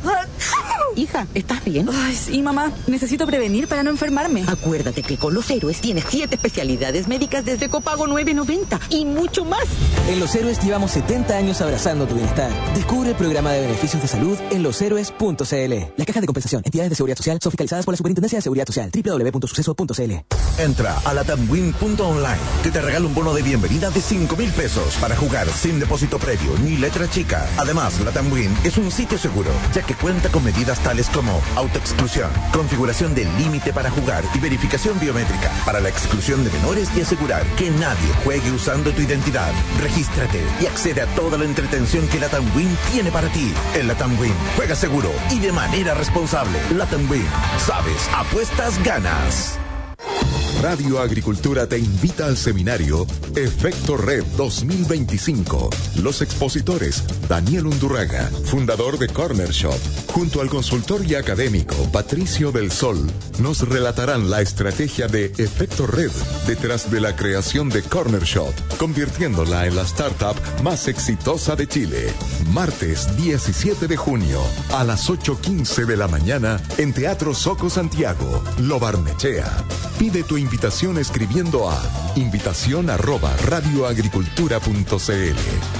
Hija, ¿estás bien? Ay, sí, mamá. Necesito prevenir para no enfermarme. Acuérdate que con Los Héroes tienes siete especialidades médicas desde copago nueve noventa y mucho más. En Los Héroes llevamos setenta años abrazando tu bienestar. Descubre el programa de beneficios de salud en los héroes punto c l. Las cajas de compensación, entidades de seguridad social, son fiscalizadas por la Superintendencia de Seguridad Social. doble u doble u doble u punto suceso punto c l. Entra a latamwin punto online, que te regala un bono de bienvenida de cinco mil pesos para jugar sin depósito previo ni letra chica. Además, Latamwin es un sitio seguro, ya que cuenta con medidas tales como autoexclusión, configuración del límite para jugar y verificación biométrica para la exclusión de menores y asegurar que nadie juegue usando tu identidad. Regístrate y accede a toda la entretención que Latam Win tiene para ti. En Latam Win, juega seguro y de manera responsable. Latam Win, sabes, apuestas, ganas. Radio Agricultura te invita al seminario Efecto Red dos mil veinticinco. Los expositores: Daniel Undurraga, fundador de Corner Shop, junto al consultor y académico Patricio del Sol, nos relatarán la estrategia de Efecto Red detrás de la creación de Corner Shop, convirtiéndola en la startup más exitosa de Chile. Martes diecisiete de junio, a las ocho quince de la mañana, en Teatro Soco Santiago, Lo Barnechea. Pide tu invitación escribiendo a invitación arroba radioagricultura punto cl.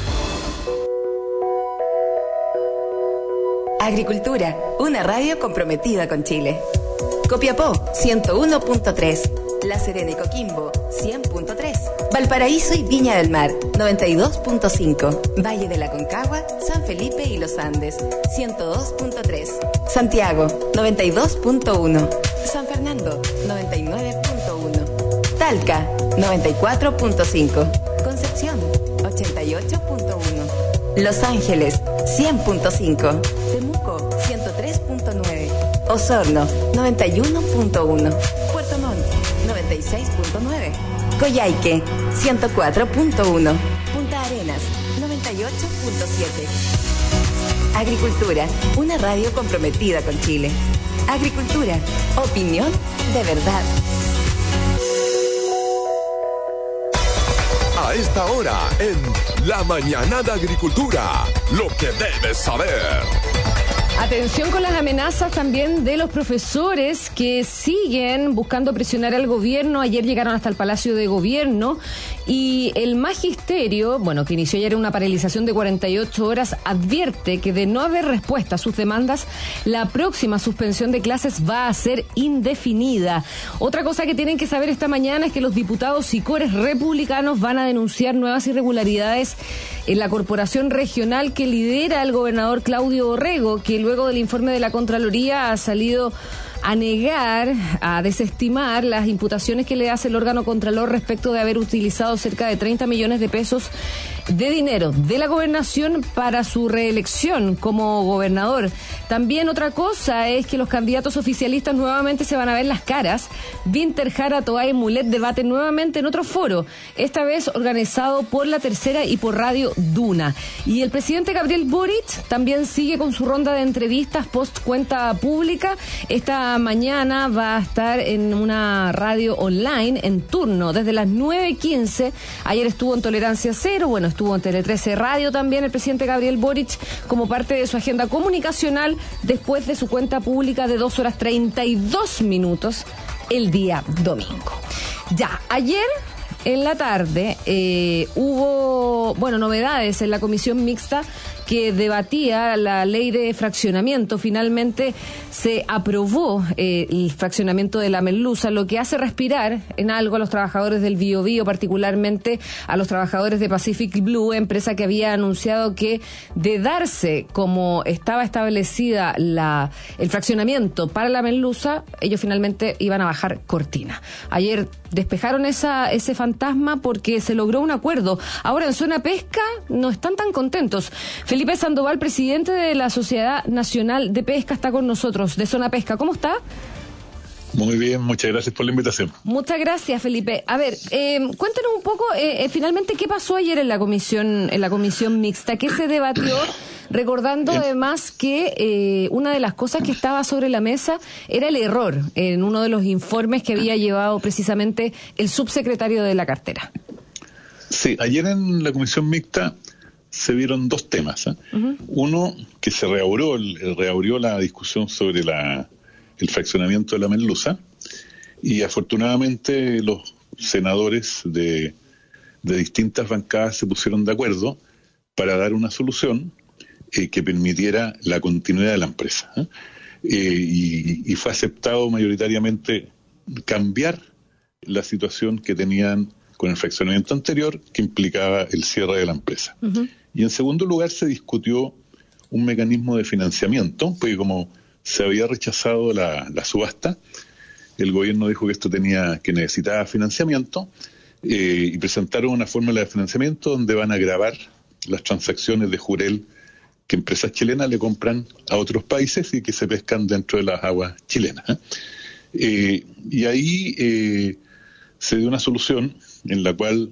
Agricultura, una radio comprometida con Chile. Copiapó, ciento uno punto tres. La Serena y Coquimbo, cien punto tres. Valparaíso y Viña del Mar, noventa y dos punto cinco. Valle de la Concagua, San Felipe y Los Andes, ciento dos punto tres. Santiago, noventa y dos punto uno. San Fernando, noventa y nueve punto uno. Talca, noventa y cuatro punto cinco. Concepción, ochenta y ocho punto uno. Los Ángeles, cien punto cinco. Temuco, ciento tres punto nueve. Osorno, noventa y uno punto uno. Puerto Montt, noventa y seis punto nueve. Coyhaique, ciento cuatro punto uno. Punta Arenas, noventa y ocho punto siete. Agricultura, una radio comprometida con Chile. Agricultura, opinión de verdad. A esta hora, en La Mañana de Agricultura, lo que debes saber. Atención con las amenazas también de los profesores que siguen buscando presionar al gobierno. Ayer llegaron hasta el Palacio de Gobierno y el magisterio, bueno, que inició ayer una paralización de cuarenta y ocho horas, advierte que de no haber respuesta a sus demandas, la próxima suspensión de clases va a ser indefinida. Otra cosa que tienen que saber esta mañana es que los diputados y cores republicanos van a denunciar nuevas irregularidades en la corporación regional que lidera el gobernador Claudio Orrego, que luego del informe de la Contraloría ha salido a negar, a desestimar las imputaciones que le hace el órgano Contralor respecto de haber utilizado cerca de treinta millones de pesos de dinero de la gobernación para su reelección como gobernador. También otra cosa es que los candidatos oficialistas nuevamente se van a ver las caras. Vinter Jara, Toay y Mulet debaten nuevamente en otro foro, esta vez organizado por La Tercera y por Radio Duna. Y el presidente Gabriel Boric también sigue con su ronda de entrevistas post cuenta pública. Esta mañana va a estar en una radio online en turno desde las nueve quince. Ayer estuvo en Tolerancia Cero, bueno, estuvo en Tele trece Radio también el presidente Gabriel Boric como parte de su agenda comunicacional después de su cuenta pública de dos horas treinta y dos minutos el día domingo. Ya, ayer en la tarde eh, hubo, bueno, novedades en la comisión mixta que debatía la ley de fraccionamiento. Finalmente se aprobó eh, el fraccionamiento de la merluza, lo que hace respirar en algo a los trabajadores del Biobío, particularmente a los trabajadores de Pacific Blue, empresa que había anunciado que de darse como estaba establecida la el fraccionamiento para la merluza, ellos finalmente iban a bajar cortina. Ayer despejaron esa ese fantasma porque se logró un acuerdo. Ahora en zona pesca no están tan contentos. Felipe Sandoval, presidente de la Sociedad Nacional de Pesca, está con nosotros, de Zona Pesca. ¿Cómo está? Muy bien, muchas gracias por la invitación. Muchas gracias, Felipe. A ver, eh, cuéntanos un poco, eh, eh, finalmente, ¿qué pasó ayer en la comisión en la comisión mixta? ¿Qué se debatió? Recordando además que eh, una de las cosas que estaba sobre la mesa era el error en uno de los informes que había llevado precisamente el subsecretario de la cartera. Sí, ayer en la comisión mixta se vieron dos temas. ¿eh? Uh-huh. Uno, que se reabrió, reabrió la discusión sobre la, el fraccionamiento de la merluza, y afortunadamente los senadores de, de distintas bancadas se pusieron de acuerdo para dar una solución eh, que permitiera la continuidad de la empresa. ¿eh? Eh, y, y fue aceptado mayoritariamente cambiar la situación que tenían con el fraccionamiento anterior, que implicaba el cierre de la empresa. Uh-huh. Y en segundo lugar se discutió un mecanismo de financiamiento, porque como se había rechazado la, la subasta. El gobierno dijo que esto tenía, que necesitaba financiamiento, eh, y presentaron una fórmula de financiamiento donde van a gravar las transacciones de jurel que empresas chilenas le compran a otros países y que se pescan dentro de las aguas chilenas. ¿eh? Eh, y ahí eh, se dio una solución en la cual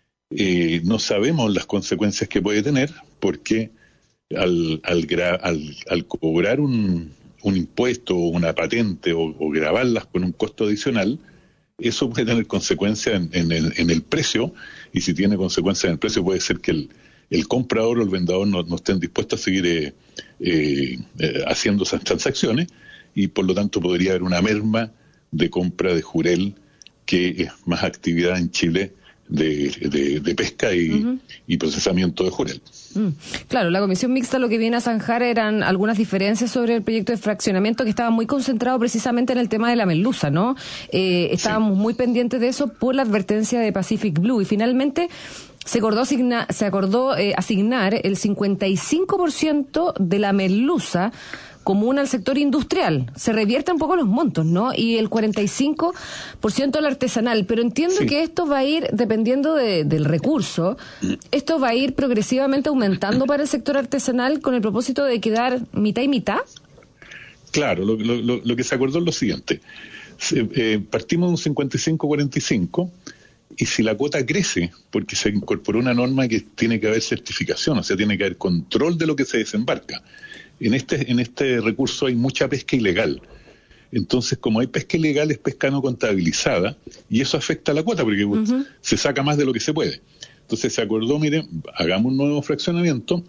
eh, no sabemos las consecuencias que puede tener, porque al, al, gra- al, al cobrar un, un impuesto o una patente o, o grabarlas con un costo adicional, eso puede tener consecuencias en, en, el, en el precio, y si tiene consecuencias en el precio puede ser que el, el comprador o el vendedor no, no estén dispuestos a seguir eh, eh, haciendo esas transacciones, y por lo tanto podría haber una merma de compra de jurel, que es más actividad en Chile de, de, de pesca y, uh-huh. y procesamiento de jurel. Mm. Claro, la comisión mixta lo que viene a zanjar eran algunas diferencias sobre el proyecto de fraccionamiento, que estaba muy concentrado precisamente en el tema de la merluza, ¿no? Eh, estábamos sí. muy pendientes de eso por la advertencia de Pacific Blue, y finalmente se acordó, asigna, se acordó eh, asignar el cincuenta y cinco por ciento de la merluza común al sector industrial. Se revierten un poco los montos, ¿no? Y el cuarenta y cinco por ciento al artesanal. Pero entiendo sí. que esto va a ir, dependiendo de, del recurso, esto va a ir progresivamente aumentando para el sector artesanal con el propósito de quedar mitad y mitad. Claro, lo, lo, lo que se acordó es lo siguiente. Se, eh, partimos de un cincuenta y cinco cuarenta y cinco, y si la cuota crece, porque se incorporó una norma que tiene que haber certificación, o sea, tiene que haber control de lo que se desembarca. En este, en este recurso hay mucha pesca ilegal. Entonces, como hay pesca ilegal, es pesca no contabilizada, y eso afecta a la cuota, porque uh-huh. se saca más de lo que se puede. Entonces se acordó, miren, hagamos un nuevo fraccionamiento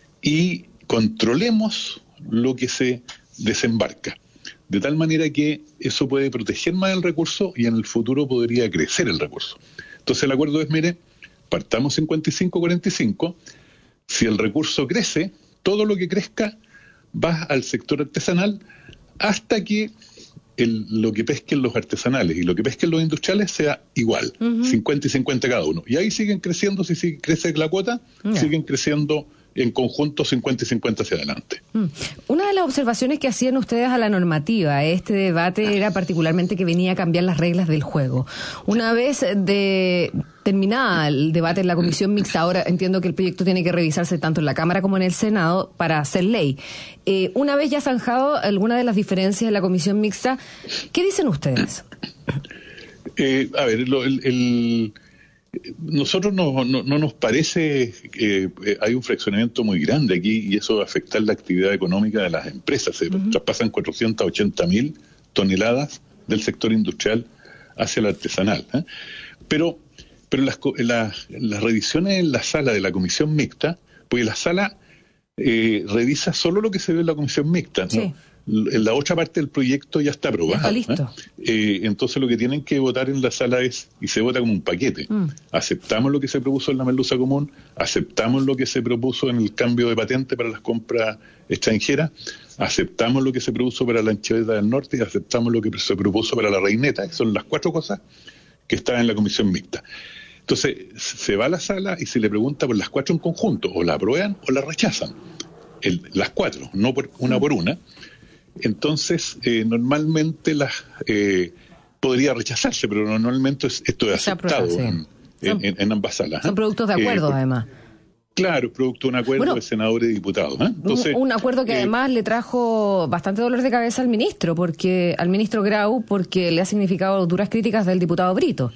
y controlemos lo que se desembarca, de tal manera que eso puede proteger más el recurso y en el futuro podría crecer el recurso. Entonces el acuerdo es, mire, partamos cincuenta y cinco cuarenta y cinco, si el recurso crece, todo lo que crezca va al sector artesanal hasta que el, lo que pesquen los artesanales y lo que pesquen los industriales sea igual, uh-huh. cincuenta y cincuenta cada uno. Y ahí siguen creciendo, si sigue, crece la cuota, yeah. siguen creciendo en conjunto cincuenta y cincuenta hacia adelante. Mm. Una de las observaciones que hacían ustedes a la normativa, este debate, era particularmente que venía a cambiar las reglas del juego. Una vez de terminada el debate en la comisión mixta, ahora entiendo que el proyecto tiene que revisarse tanto en la Cámara como en el Senado para hacer ley. Eh, una vez ya zanjado alguna de las diferencias en la comisión mixta, ¿qué dicen ustedes? Eh, a ver, lo, el... el... Nosotros no, no, no nos parece que eh, hay un fraccionamiento muy grande aquí y eso va a afectar la actividad económica de las empresas. Se uh-huh. traspasan cuatrocientas ochenta mil toneladas del sector industrial hacia el artesanal. ¿eh? Pero, pero las, las, las revisiones en la sala de la comisión mixta, porque la sala eh, revisa solo lo que se ve en la comisión mixta, sí. ¿no? La otra parte del proyecto ya está aprobada. Está listo. ¿eh? Eh, entonces lo que tienen que votar en la sala es, y se vota como un paquete, mm. aceptamos lo que se propuso en la merluza común, aceptamos lo que se propuso en el cambio de patente para las compras extranjeras, aceptamos lo que se propuso para la anchoveta del norte y aceptamos lo que se propuso para la reineta, que son las cuatro cosas que están en la comisión mixta. Entonces se va a la sala y se le pregunta por las cuatro en conjunto, o la aprueban o la rechazan, el, las cuatro, no por una mm. por una. Entonces, eh, normalmente las eh, podría rechazarse, pero normalmente esto es aceptado sí. en, en, en ambas salas. Son ¿eh? productos de acuerdo, eh, además. Claro, producto de un acuerdo bueno, de senadores y diputados. ¿eh? Entonces, un, un acuerdo que eh, además le trajo bastante dolor de cabeza al ministro, porque al ministro Grau, porque le ha significado duras críticas del diputado Brito.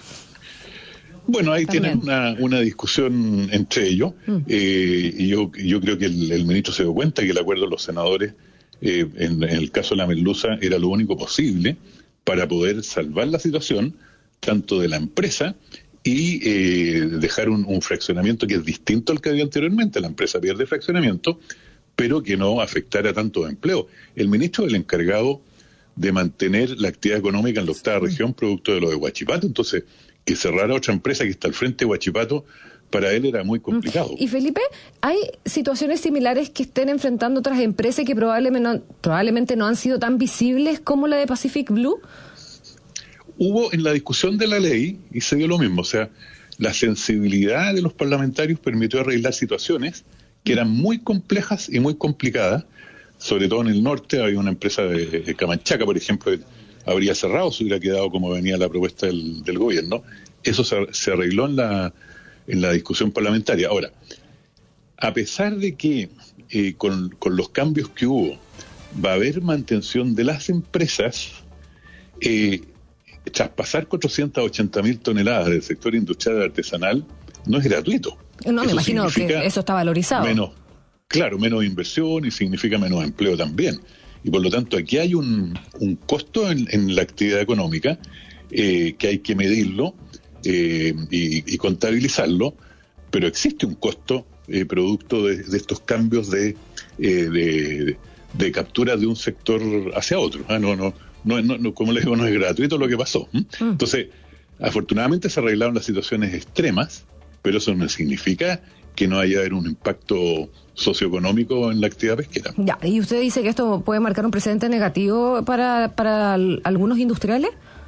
Bueno, ahí También. tienen una, una discusión entre ellos, mm. eh, y yo, yo creo que el, el ministro se dio cuenta que el acuerdo de los senadores Eh, en, en el caso de la merluza era lo único posible para poder salvar la situación tanto de la empresa y eh, dejar un, un fraccionamiento que es distinto al que había anteriormente. La empresa pierde fraccionamiento, pero que no afectara tanto empleo. El ministro es el encargado de mantener la actividad económica en la octava región producto de lo de Huachipato, entonces que cerrara otra empresa que está al frente de Huachipato para él era muy complicado. Y Felipe, ¿hay situaciones similares que estén enfrentando otras empresas que probablemente no, probablemente no han sido tan visibles como la de Pacific Blue? Hubo en la discusión de la ley, y se dio lo mismo, o sea, la sensibilidad de los parlamentarios permitió arreglar situaciones que eran muy complejas y muy complicadas, sobre todo en el norte. Había una empresa de, de Camanchaca, por ejemplo, que habría cerrado, se hubiera quedado como venía la propuesta del, del gobierno. Eso se, se arregló en la, en la discusión parlamentaria. Ahora, a pesar de que eh, con, con los cambios que hubo va a haber mantención de las empresas, eh, traspasar cuatrocientas ochenta mil toneladas del sector industrial y artesanal no es gratuito. No, eso me imagino que eso está valorizado. Menos, claro, menos inversión y significa menos empleo también. Y por lo tanto aquí hay un, un costo en, en la actividad económica eh, que hay que medirlo eh, y, y contabilizarlo, pero existe un costo eh, producto de, de estos cambios de, eh, de, de captura de un sector hacia otro. Ah, no, no, no, no, no, como les digo, no es gratuito lo que pasó. ¿Mm? Entonces, afortunadamente se arreglaron las situaciones extremas, pero eso no significa que no haya haber un impacto socioeconómico en la actividad pesquera. Ya, ¿y usted dice que esto puede marcar un precedente negativo para, para l- algunos industriales?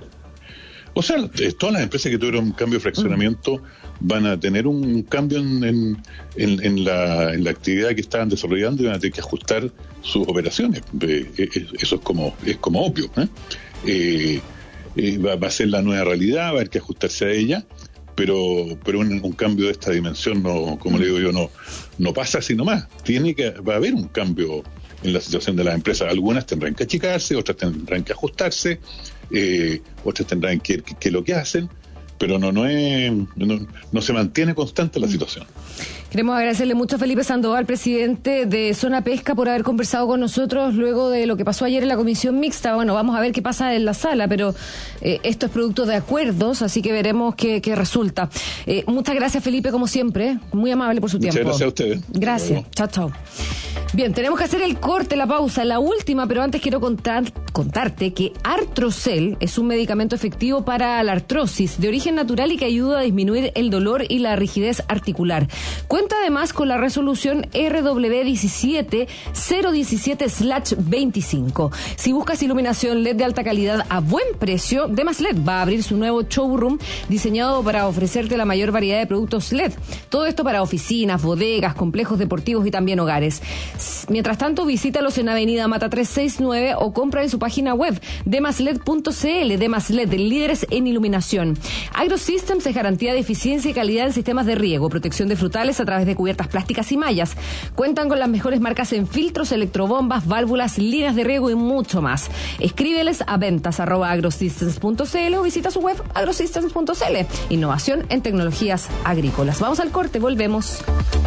O sea, todas las empresas que tuvieron un cambio de fraccionamiento van a tener un cambio en, en, en, en, la, en la actividad que estaban desarrollando y van a tener que ajustar sus operaciones. Eso es como es como obvio, ¿eh? Eh, eh, va, va a ser la nueva realidad, va a haber que ajustarse a ella, pero pero un, un cambio de esta dimensión, no, como le digo yo, no no pasa así nomás. Tiene que, va a haber un cambio en la situación de las empresas. Algunas tendrán que achicarse, otras tendrán que ajustarse, eh, otras tendrán que, que, que lo que hacen, pero no no, es, no no se mantiene constante la situación. Queremos agradecerle mucho a Felipe Sandoval, presidente de Zona Pesca, por haber conversado con nosotros luego de lo que pasó ayer en la comisión mixta. Bueno, vamos a ver qué pasa en la sala, pero eh, esto es producto de acuerdos, así que veremos qué, qué resulta. Eh, muchas gracias, Felipe, como siempre. Muy amable por su Muchas tiempo. Muchas gracias a ustedes. Gracias. Chao, chao. Bien, tenemos que hacer el corte, la pausa, la última, pero antes quiero contar, contarte que Artrocel es un medicamento efectivo para la artrosis de origen natural y que ayuda a disminuir el dolor y la rigidez articular. Cuenta además con la resolución R W diecisiete cero diecisiete veinticinco. Si buscas iluminación L E D de alta calidad a buen precio, Demas L E D va a abrir su nuevo showroom diseñado para ofrecerte la mayor variedad de productos L E D. Todo esto para oficinas, bodegas, complejos deportivos y también hogares. Mientras tanto, visítalos en Avenida Mata trescientos sesenta y nueve o compra en su página web demasled punto c l. Demas L E D, líderes en iluminación. AgroSystems es garantía de eficiencia y calidad en sistemas de riego, protección de frutales a través de cubiertas plásticas y mallas. Cuentan con las mejores marcas en filtros, electrobombas, válvulas, líneas de riego y mucho más. Escríbeles a ventas arroba agrosystems punto c l o visita su web agrosystems punto c l. Innovación en tecnologías agrícolas. Vamos al corte, volvemos.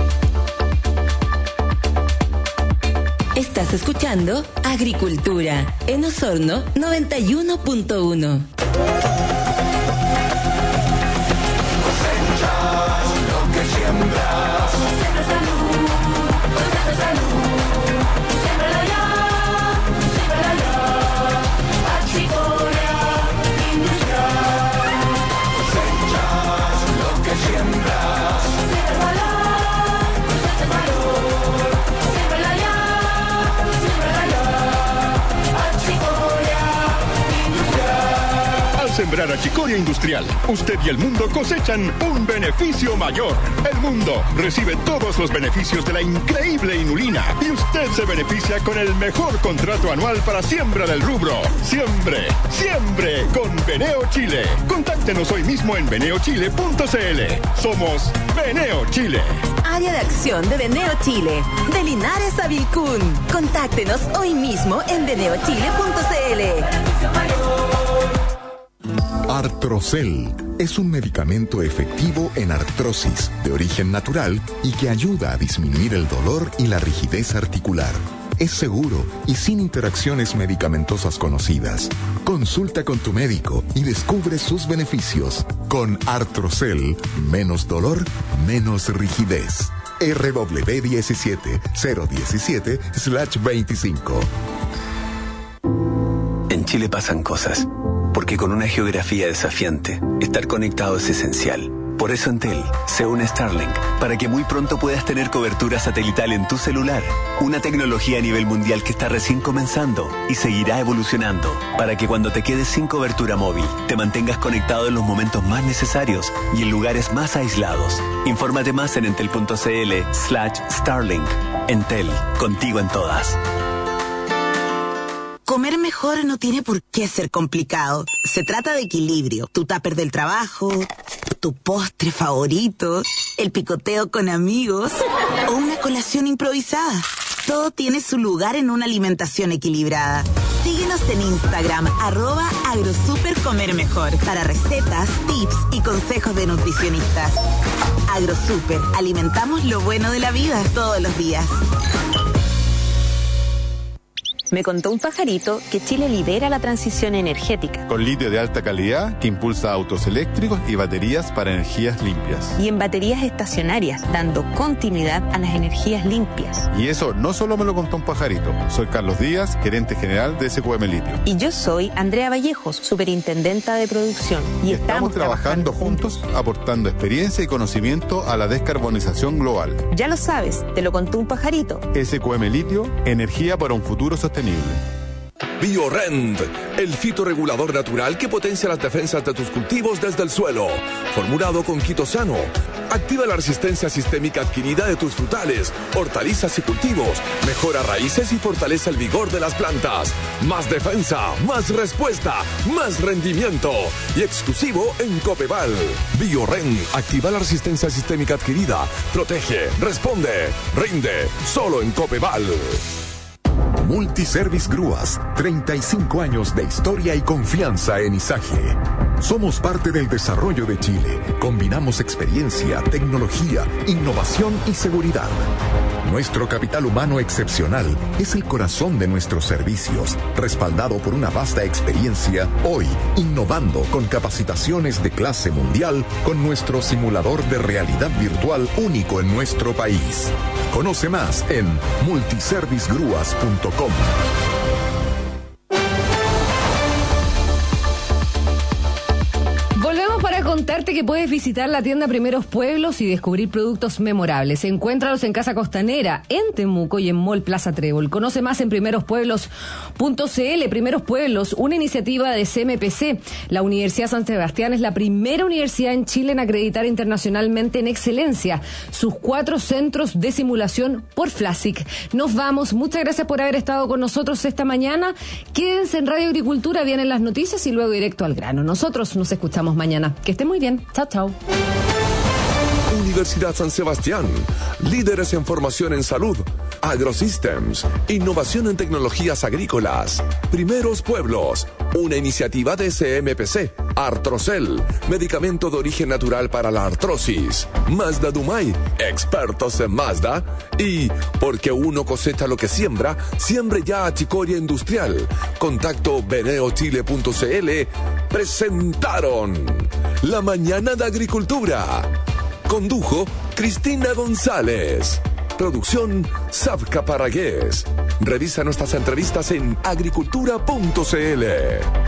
Estás escuchando Agricultura en Osorno noventa y uno punto uno. Sembrar achicoria industrial, usted y el mundo cosechan un beneficio mayor. El mundo recibe todos los beneficios de la increíble inulina y usted se beneficia con el mejor contrato anual para siembra del rubro. Siembre, siembre con Beneo Chile. Contáctenos hoy mismo en beneo chile punto c l. Somos Beneo Chile. Área de acción de Beneo Chile, de Linares a Vilcún. Contáctenos hoy mismo en beneo chile punto c l. Artrocel es un medicamento efectivo en artrosis de origen natural y que ayuda a disminuir el dolor y la rigidez articular. Es seguro y sin interacciones medicamentosas conocidas. Consulta con tu médico y descubre sus beneficios. Con Artrocel, menos dolor, menos rigidez. R W diecisiete cero diecisiete veinticinco. En Chile pasan cosas. Porque con una geografía desafiante, estar conectado es esencial. Por eso Entel se une a Starlink, para que muy pronto puedas tener cobertura satelital en tu celular. Una tecnología a nivel mundial que está recién comenzando y seguirá evolucionando, para que cuando te quedes sin cobertura móvil, te mantengas conectado en los momentos más necesarios y en lugares más aislados. Infórmate más en entel punto c l slash Starlink. Entel, contigo en todas. Comer mejor no tiene por qué ser complicado. Se trata de equilibrio. Tu tupper del trabajo, tu postre favorito, el picoteo con amigos o una colación improvisada. Todo tiene su lugar en una alimentación equilibrada. Síguenos en Instagram, arroba agrosupercomermejor, para recetas, tips y consejos de nutricionistas. Agrosuper, alimentamos lo bueno de la vida todos los días. Me contó un pajarito que Chile lidera la transición energética. Con litio de alta calidad que impulsa autos eléctricos y baterías para energías limpias. Y en baterías estacionarias, dando continuidad a las energías limpias. Y eso no solo me lo contó un pajarito. Soy Carlos Díaz, gerente general de S Q M Litio. Y yo soy Andrea Vallejos, superintendenta de producción. Y, y estamos, estamos trabajando, trabajando juntos, aportando experiencia y conocimiento a la descarbonización global. Ya lo sabes, te lo contó un pajarito. S Q M Litio, energía para un futuro sostenible. BioRend, el fitorregulador natural que potencia las defensas de tus cultivos desde el suelo. Formulado con quitosano, activa la resistencia sistémica adquirida de tus frutales, hortalizas y cultivos, mejora raíces y fortalece el vigor de las plantas. Más defensa, más respuesta, más rendimiento. Y exclusivo en Copeval. BioRend activa la resistencia sistémica adquirida, protege, responde, rinde, solo en Copeval. Multiservice Grúas, treinta y cinco años de historia y confianza en Izaje. Somos parte del desarrollo de Chile. Combinamos experiencia, tecnología, innovación y seguridad. Nuestro capital humano excepcional es el corazón de nuestros servicios, respaldado por una vasta experiencia, hoy innovando con capacitaciones de clase mundial con nuestro simulador de realidad virtual único en nuestro país. Conoce más en multiservice grúas punto com. Volvemos para contarte que puedes visitar la tienda Primeros Pueblos y descubrir productos memorables. Encuéntralos en Casa Costanera, en Temuco y en Mall Plaza Trébol. Conoce más en primeros pueblos punto c l. Primeros Pueblos, una iniciativa de C M P C. La Universidad San Sebastián es la primera universidad en Chile en acreditar internacionalmente en excelencia sus cuatro centros de simulación por FLASIC. Nos vamos. Muchas gracias por haber estado con nosotros esta mañana. Quédense en Radio Agricultura, vienen las noticias y luego directo al grano. Nosotros nos escuchamos mañana. Que estén muy bien. Chao, chao. Universidad San Sebastián, líderes en formación en salud. AgroSystems, innovación en tecnologías agrícolas. Primeros Pueblos, una iniciativa de C M P C. Artrocel, medicamento de origen natural para la artrosis. Mazda Dumay, expertos en Mazda. Y porque uno cosecha lo que siembra, siembre ya a Chicoria Industrial. Contacto beneochile punto c l. Presentaron La Mañana de Agricultura. Condujo Cristina González. Producción Savca Parragués. Revisa nuestras entrevistas en agricultura punto c l.